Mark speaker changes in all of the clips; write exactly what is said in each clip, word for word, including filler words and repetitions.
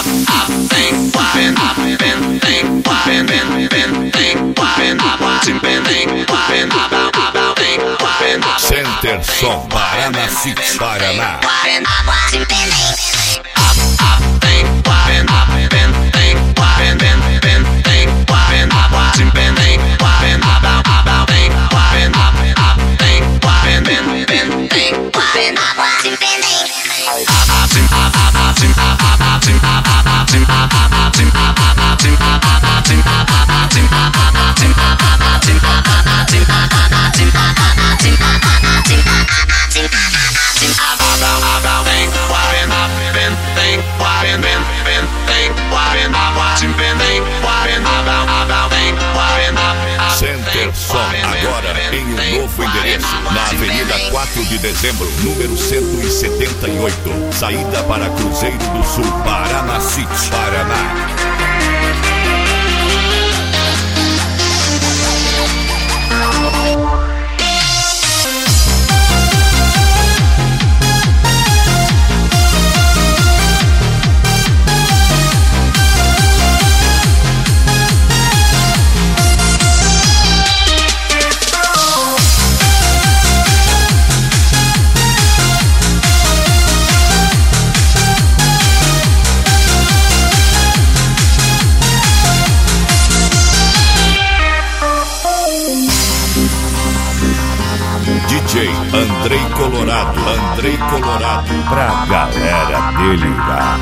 Speaker 1: Center Som, Paraná City, Paraná. Center Som, agora em um novo endereço, na Avenida quatro de Dezembro, número cento e setenta e oito, saída para Cruzeiro do Sul, Paraná City, Paraná. D J Andrei Colorado, Andrei Colorado, pra galera delirar.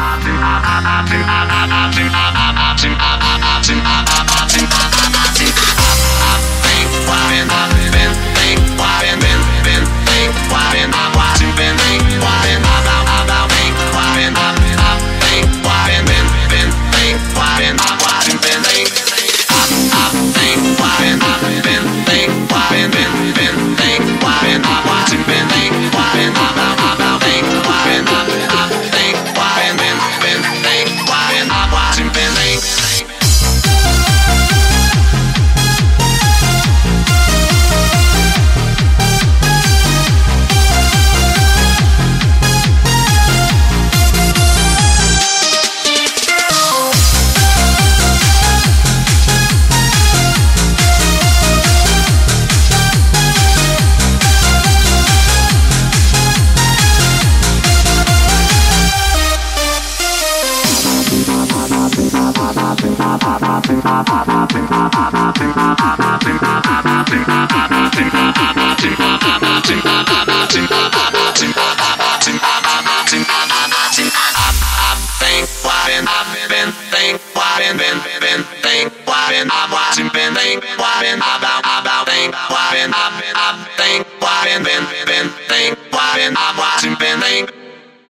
Speaker 1: Think